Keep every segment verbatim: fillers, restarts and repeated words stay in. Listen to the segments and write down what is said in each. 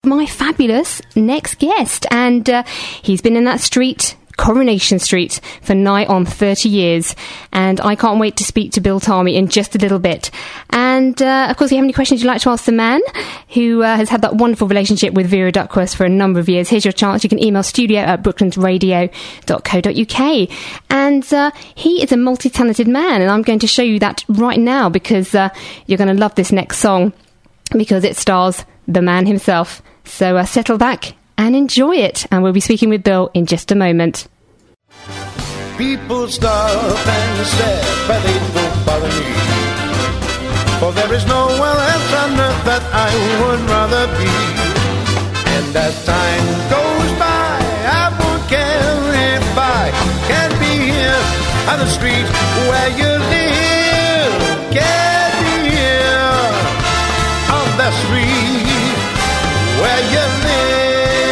my fabulous next guest. And uh, he's been in that street, Coronation Street, for nigh on thirty years. And I can't wait to speak to Bill Tarmy in just a little bit. And, uh, of course, if you have any questions you'd like to ask the man who uh, has had that wonderful relationship with Vera Duckworth for a number of years, here's your chance. You can email studio at brooklands radio dot co dot uk. And uh, he is a multi-talented man, and I'm going to show you that right now because uh, you're going to love this next song because it stars the man himself. So uh, settle back and enjoy it, and we'll be speaking with Bill in just a moment. People stop and stare, but they don't bother me, for there is no one else on earth that I would rather be. And as time goes by, I won't care if I can't be here on the street where you live. Can't be here on the street where you live.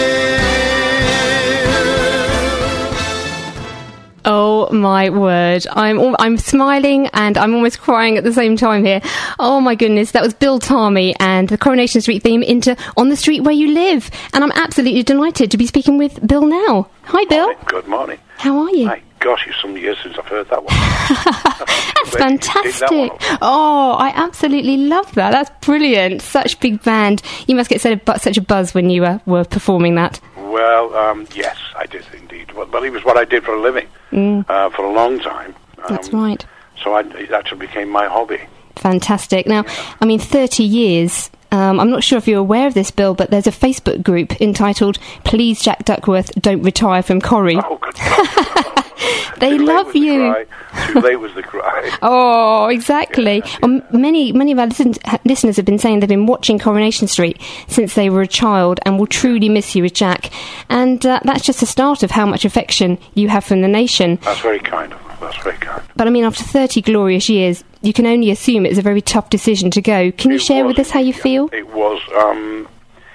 Oh my word, I'm al- I'm smiling and I'm almost crying at the same time here. Oh my goodness, that was Bill Tarmy and the Coronation Street theme into On the Street Where You Live. And I'm absolutely delighted to be speaking with Bill now. Hi Bill. Morning. Good morning. How are you? My gosh, it's some years since I've heard that one. That's fantastic. That one oh, I absolutely love that. That's brilliant. Such big band. You must get such a, such a buzz when you uh, were performing that. Well, um, yes, I did indeed. Well, well, it was what I did for a living mm. uh, for a long time. Um, That's right. So I, it actually became my hobby. Fantastic. Now, yeah. I mean, thirty years... Um, I'm not sure if you're aware of this, Bill, but there's a Facebook group entitled Please Jack Duckworth Don't Retire from Corrie. Oh, good God. They Too love you. The Too late was the cry. Oh, exactly. Yeah, yeah. Well, many many of our listen- listeners have been saying they've been watching Coronation Street since they were a child and will truly miss you as Jack. And uh, that's just the start of how much affection you have from the nation. That's very kind of them. That's very kind. But, I mean, after thirty glorious years, you can only assume it's a very tough decision to go. Can you it share was, with us how you yeah, feel? It was. Um,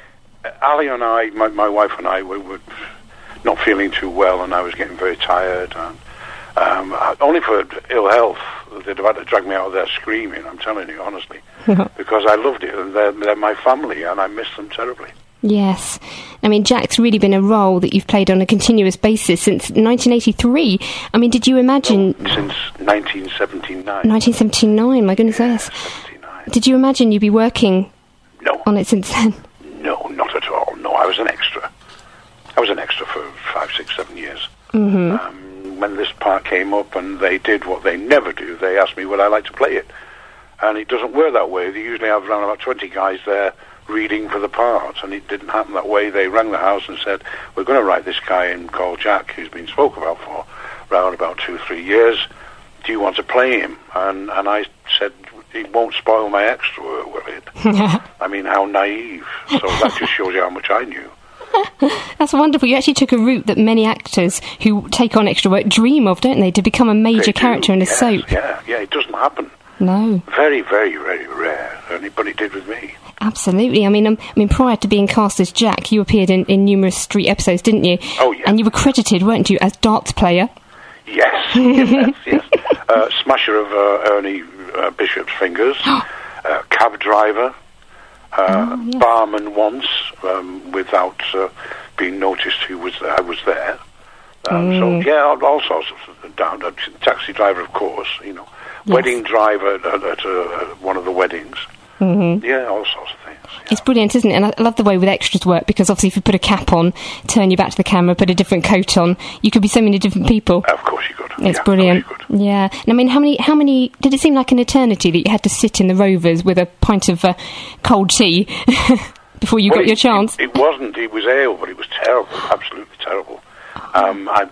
Ali and I, my, my wife and I, we were not feeling too well, and I was getting very tired. And um, only for ill health, they'd have had to drag me out of there screaming, I'm telling you, honestly, because I loved it, and they're, they're my family, and I miss them terribly. Yes. I mean, Jack's really been a role that you've played on a continuous basis since nineteen eighty-three. I mean, did you imagine... No, since nineteen seventy-nine. nineteen seventy-nine, my goodness, yeah, yes. seventy-nine. Did you imagine you'd be working no. on it since then? No, not at all. No, I was an extra. I was an extra for five, six, seven years. Mm-hmm. Um, when this part came up and they did what they never do, they asked me would I like to play it. And it doesn't work that way. They usually have around about twenty guys there reading for the part, and it didn't happen that way. They rang the house and said, we're going to write this guy in called Jack, who's been spoken about for around about two, three years. Do you want to play him? And and I said, it won't spoil my extra work, will it? I mean, how naive. So that just shows you how much I knew. That's wonderful. You actually took a route that many actors who take on extra work dream of, don't they, to become a major character in a yes, soap. Yeah, yeah, it doesn't happen. No. Very, very, very rare. Anybody did with me. Absolutely. I mean, um, I mean, prior to being cast as Jack, you appeared in, in numerous Street episodes, didn't you? Oh, yeah. And you were credited, weren't you, as darts player? Yes, yes, yes. Uh, smasher of uh, Ernie uh, Bishop's fingers, uh, cab driver, uh, oh, yes. barman once, um, without uh, being noticed who was there, I was there. Um, mm. So, yeah, all, all sorts of down. Uh, taxi driver, of course, you know. Yes. Wedding driver at, at uh, one of the weddings. Mm-hmm. Yeah, all sorts of things. Yeah. It's brilliant, isn't it? And I love the way with extras work, because obviously if you put a cap on, turn you back to the camera, put a different coat on, you could be so many different people. Of course you could. It's yeah, brilliant. Of course you could. Yeah. And I mean, how many, how many, did it seem like an eternity that you had to sit in the Rovers with a pint of uh, cold tea before you well, got your it, chance? It, it wasn't. It was ale, but it was terrible. Absolutely terrible. Um, I,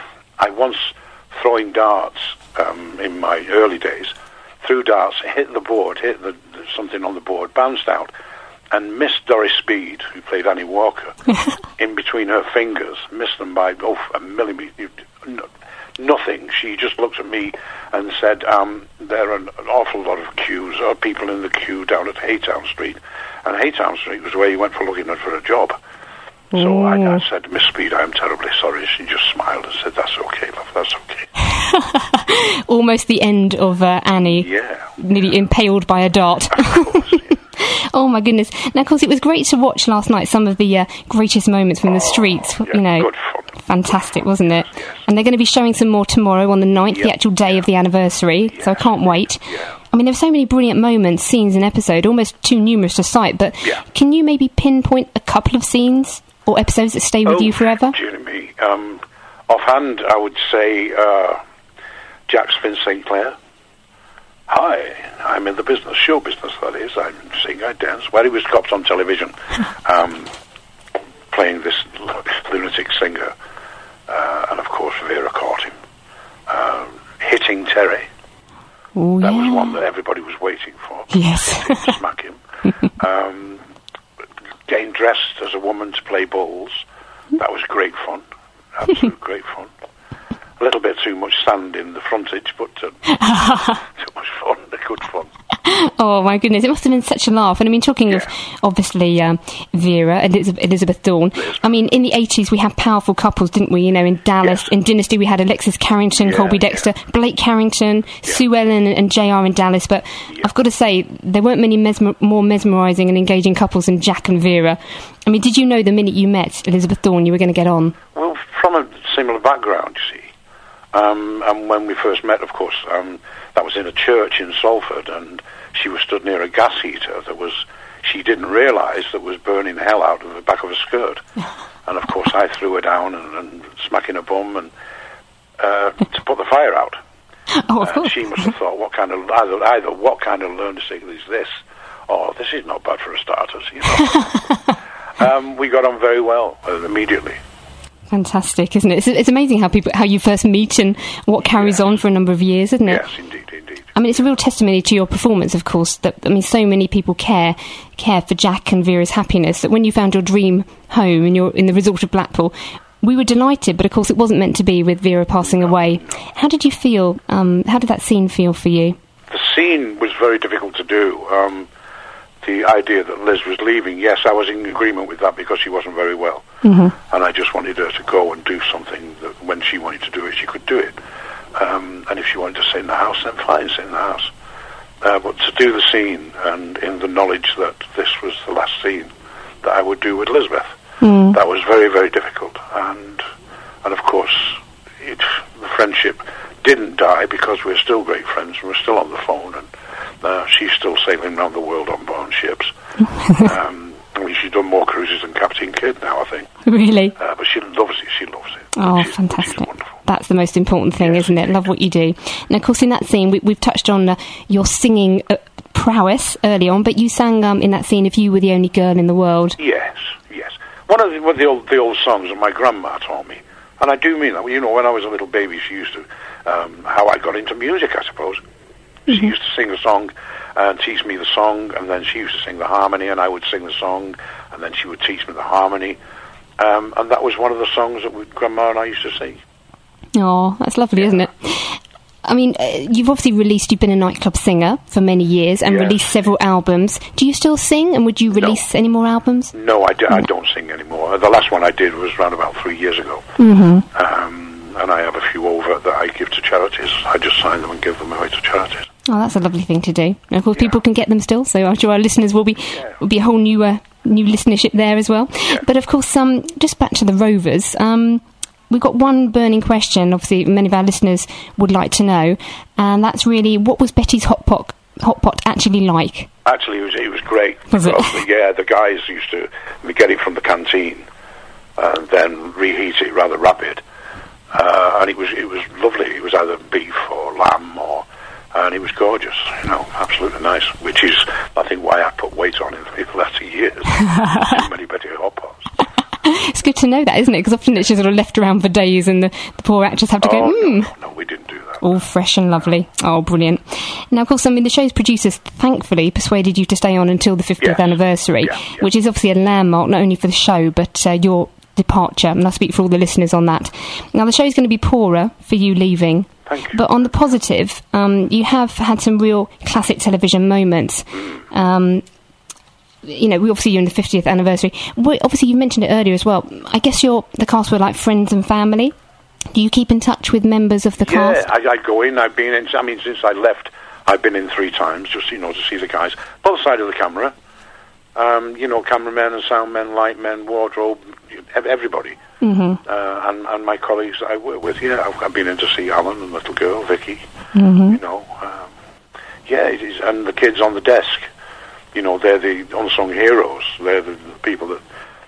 I once, throwing darts um, in my early days, threw darts, hit the board, hit the, the, something on the board, bounced out, and missed Doris Speed, who played Annie Walker, in between her fingers, missed them by, oh, a millimetre, no, nothing. She just looked at me and said, um, there are an, an awful lot of queues, or people in the queue down at Haytown Street, and Haytown Street was where you went for looking for a job. So I, I said, Miss Speed, I'm terribly sorry. She just smiled and said, that's okay, love, that's okay. Almost the end of uh, Annie. Yeah. Nearly yeah. impaled by a dart. Of course, yeah. Oh my goodness! Now, of course, it was great to watch last night. Some of the uh, greatest moments from the streets. Yeah, you know, good fun. Fantastic, wasn't it? Yes. And they're going to be showing some more tomorrow on the ninth, Yep. the actual day Yeah. of the anniversary. Yes. So I can't wait. Yeah. I mean, there were so many brilliant moments, scenes, and episode, almost too numerous to cite. But Yeah. can you maybe pinpoint a couple of scenes or episodes that stay with Oh, you forever? dear me. Um, offhand, I would say uh, Jack's Finn Saint Clair. Hi, I'm in the business, show business, that is. I sing, I dance. Well, he was copped on television, um, playing this lunatic singer. Uh, and, of course, Vera caught him. Uh, hitting Terry. Oh, That yeah. was one that everybody was waiting for. Yes. Hit him, smack him. Um, getting dressed as a woman to play bowls. That was great fun. Absolute great fun. A little bit too much sand in the frontage, but uh, too much fun. Good fun. Oh my goodness, it must have been such a laugh. And I mean, talking of Yeah. obviously um, Vera, Elizabeth, Elizabeth Dawn. I mean, in the eighties we had powerful couples, didn't we? You know, in Dallas, Yes. in Dynasty we had Alexis Carrington, Yeah, Colby yeah. Dexter, Blake Carrington, Sue Ellen, and, and J R in Dallas. But Yeah. I've got to say, there weren't many mesmer- more mesmerising and engaging couples than Jack and Vera. I mean, did you know the minute you met Elizabeth Dawn you were going to get on? Well, from a similar background, you see. Um, and when we first met, of course, um, that was in a church in Salford, and she was stood near a gas heater that was, she didn't realise that was burning hell out of the back of her skirt. And of course I threw her down and, and smacking her bum and uh, to put the fire out. Oh, of And course. she must have thought, what kind of, either, either what kind of lunatic is this, or this is not bad for a starters, you know. um, we got on very well uh, immediately. Fantastic, isn't it? It's, it's amazing how people, how you first meet and what carries Yes. on for a number of years, isn't it? Yes, indeed, indeed. I mean, it's a real testimony to your performance, of course, that, I mean, so many people care care for Jack and Vera's happiness, that when you found your dream home in, your, in the resort of Blackpool, we were delighted, but of course it wasn't meant to be with Vera passing away. How did you feel, um, how did that scene feel for you? The scene was very difficult to do. Um, the idea that Liz was leaving, yes, I was in agreement with that because she wasn't very well. Mm-hmm. And I just wanted her to go and do something that when she wanted to do it, she could do it. Um, and if she wanted to sit in the house, then fine, sit in the house. Uh, but to do the scene, and in the knowledge that this was the last scene that I would do with Elizabeth, Mm. that was very, very difficult. And and of course, it, the friendship didn't die because we're still great friends and we're still on the phone, and uh, she's still sailing around the world on board ships. um, I mean, she's done more cruises than Captain Kidd now, I think. Really? Uh, but she loves it. She loves it. Oh, she's, fantastic. She's wonderful. That's the most important thing, Yes, isn't it? Love what you do. Now, of course, in that scene, we, we've touched on uh, your singing uh, prowess early on, but you sang um, in that scene, If You Were the Only Girl in the World. Yes, yes. One of the, one of the old the old songs that my grandma taught me, and I do mean that. You know, when I was a little baby, she used to um, how I got into music, I suppose. She Mm-hmm. used to sing a song and teach me the song, and then she used to sing the harmony, and I would sing the song, and then she would teach me the harmony, um, and that was one of the songs that we, Grandma and I used to sing. Oh, that's lovely, isn't it? I mean, uh, you've obviously released, you've been a nightclub singer for many years and Yes. released several albums. Do you still sing, and would you release any more albums? No, I, d- I don't sing anymore. The last one I did was around about three years ago. Mm-hmm. Um, and I have a few over that I give to charities. I just sign them and give them away to charities. Oh, that's a lovely thing to do. And of course, Yeah. people can get them still, so I'm sure our listeners will be Yeah. will be a whole new uh, new listenership there as well. Yeah. But of course, um, just back to the Rovers, um, we've got one burning question. Obviously, many of our listeners would like to know, and that's really, what was Betty's hot pot hot pot actually like? Actually, it was, it was great. Was it? Because, yeah, the guys used to get it from the canteen and then reheat it rather rapid. Uh, and it was it was lovely. It was either beef or lamb, or and it was gorgeous. You know, absolutely nice. Which is, I think, why I put weight on in the latter years. Too many Betty hot pots. It's good to know that, isn't it? Because often it's just sort of left around for days, and the, the poor actors have to go, Oh, hmm. no, no, no, we didn't do that. All fresh and lovely. Oh, brilliant. Now, of course, I mean, the show's producers thankfully persuaded you to stay on until the fiftieth Yes. anniversary, Yeah, yeah. which is obviously a landmark, not only for the show, but uh, your departure, and I speak for all the listeners on that. Now, the show's going to be poorer for you leaving. Thank you. But on the positive, um, you have had some real classic television moments. Um, you know, we obviously you're in the fiftieth anniversary. We, obviously, you mentioned it earlier as well. I guess you're, the cast were like friends and family. Do you keep in touch with members of the Yeah, cast? I, I go in. I've been in. I mean, since I left, I've been in three times, just you know, to see the guys, both sides of the camera, Um, you know, cameramen and sound men, light men, wardrobe, ev- everybody. Mm-hmm. Uh, and, and my colleagues I work with, yeah, I've, I've been in to see Alan and little girl, Vicky, Mm-hmm. you know. Um, yeah, it is, and the kids on the desk, you know, they're the unsung heroes. They're the, the people that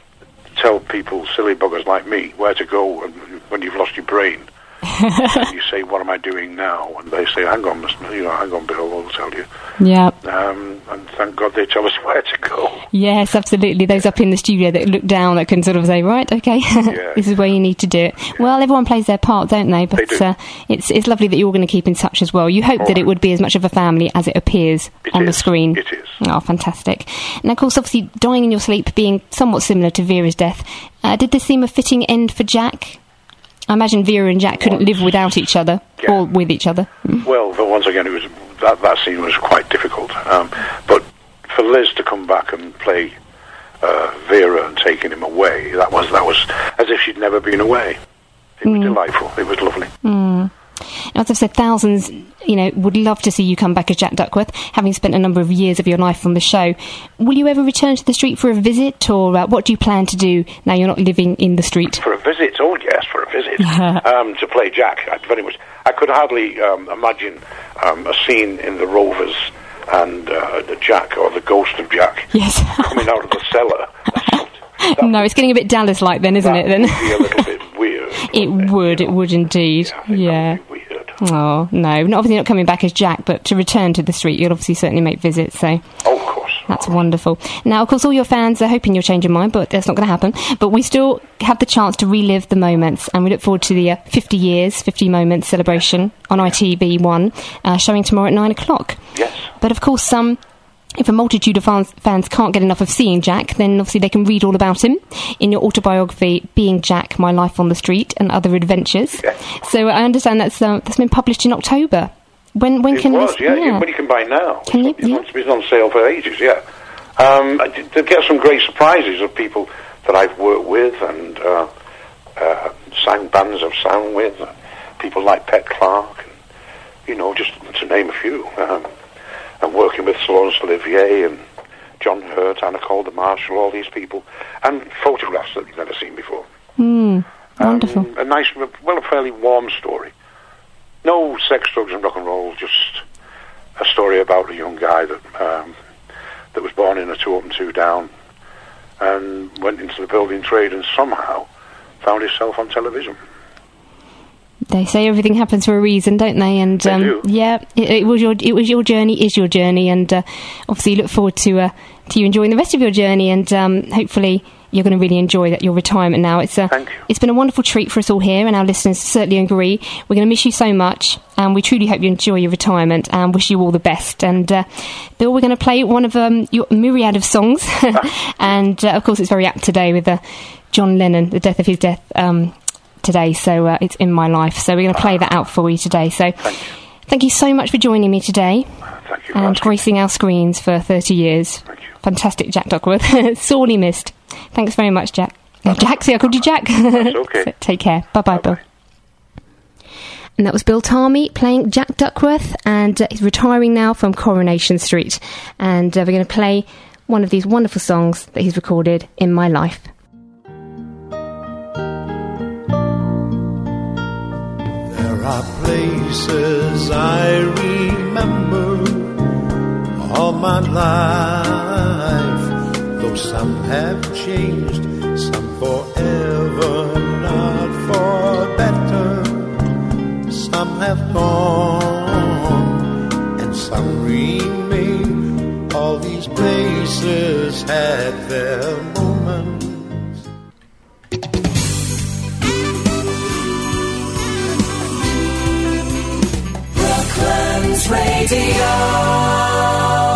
tell people, silly buggers like me, where to go when, when you've lost your brain. And you say, what am I doing now? And they say, hang on, Mister you know, hang on, Bill, we'll tell you. Yeah. Um, and thank God they tell us where to go. Yes, absolutely. Those up in the studio that look down, that can sort of say, right, okay, Yeah. this is where you need to do it. Yeah. Well, everyone plays their part, don't they? But They do. Uh, it's it's lovely that you're going to keep in touch as well. You hope All that right. it would be as much of a family as it appears It on the is. screen. It is. Oh, fantastic. And of course, obviously, dying in your sleep being somewhat similar to Vera's death, uh, did this seem a fitting end for Jack? I imagine Vera and Jack couldn't live without each other, Yeah. or with each other. Mm. Well, but once again, it was that that scene was quite difficult. Um, but for Liz to come back and play uh, Vera and taking him away, that was that was as if she'd never been away. It was delightful. It was lovely. Mm. As I've said, thousands, you know, would love to see you come back as Jack Duckworth, having spent a number of years of your life on the show. Will you ever return to the street for a visit, or uh, what do you plan to do now you're not living in the street? For a visit, oh yes, for a visit. um, to play Jack, I very much. I could hardly um, imagine um, a scene in the Rovers and uh, Jack, or the ghost of Jack, Yes. coming out of the cellar. That, that No, it's getting a bit Dallas-like then, isn't that it? Then would be a little bit weird. it would, it would indeed. Yeah. Yeah. It would be weird. Oh no, not obviously not coming back as Jack, but to return to the street, you'll obviously certainly make visits. So. Oh, of course. That's wonderful. Now, of course, all your fans are hoping you'll change your mind, but that's not going to happen. But we still have the chance to relive the moments, and we look forward to the uh, fifty years, fifty moments celebration on I T V one, uh, showing tomorrow at nine o'clock. Yes. But of course, some... Um, if a multitude of fans, fans can't get enough of seeing Jack, then obviously they can read all about him in your autobiography, Being Jack, My Life on the Street and Other Adventures. Yes. So I understand that's uh, that's been published in October. When when It can was, this... yeah, yeah. But you can buy now. Can it's, you? on, it's been on sale for ages, yeah. Um, I did- to get some great surprises of people that I've worked with and uh, uh, sang bands of sound with, uh, people like Pet Clark, and, you know, just to name a few. Um, and working with Laurence Olivier and John Hurt, Anna Calder Marshall, all these people, and photographs that you've never seen before. Mm, wonderful. Um, a nice, well, a fairly warm story. No sex, drugs, and rock and roll. Just a story about a young guy that um, that was born in a two up and two down, and went into the building trade, and somehow found himself on television. They say everything happens for a reason, don't they? And They um, do. yeah, it, it was your it was your journey, is your journey, and uh, obviously look forward to uh, to you enjoying the rest of your journey, and um, hopefully you're going to really enjoy that your retirement now. It's uh, Thank you. It's been a wonderful treat for us all here, and our listeners certainly agree. We're going to miss you so much, and we truly hope you enjoy your retirement, and wish you all the best. And uh, Bill, we're going to play one of um, your myriad of songs, and uh, of course it's very apt today with uh, John Lennon, the death of his death. Um, today, so uh, it's In My Life, so we're going to play that out for you today. So Thank you. thank you so much for joining me today Thank you. for and asking. gracing our screens for thirty years. Thank you. Fantastic, Jack Duckworth. Sorely missed. Thanks very much, Jack. No, Jack, see, I called you Jack. That's okay. So take care. Bye-bye, Bye-bye. Bill. And that was Bill Tarmy playing Jack Duckworth, and uh, he's retiring now from Coronation Street. And uh, we're going to play one of these wonderful songs that he's recorded, In My Life. There are places I remember all my life, though some have changed, some forever, not for better. Some have gone and some remain. All these places had their moments. Brooklyn's Radio.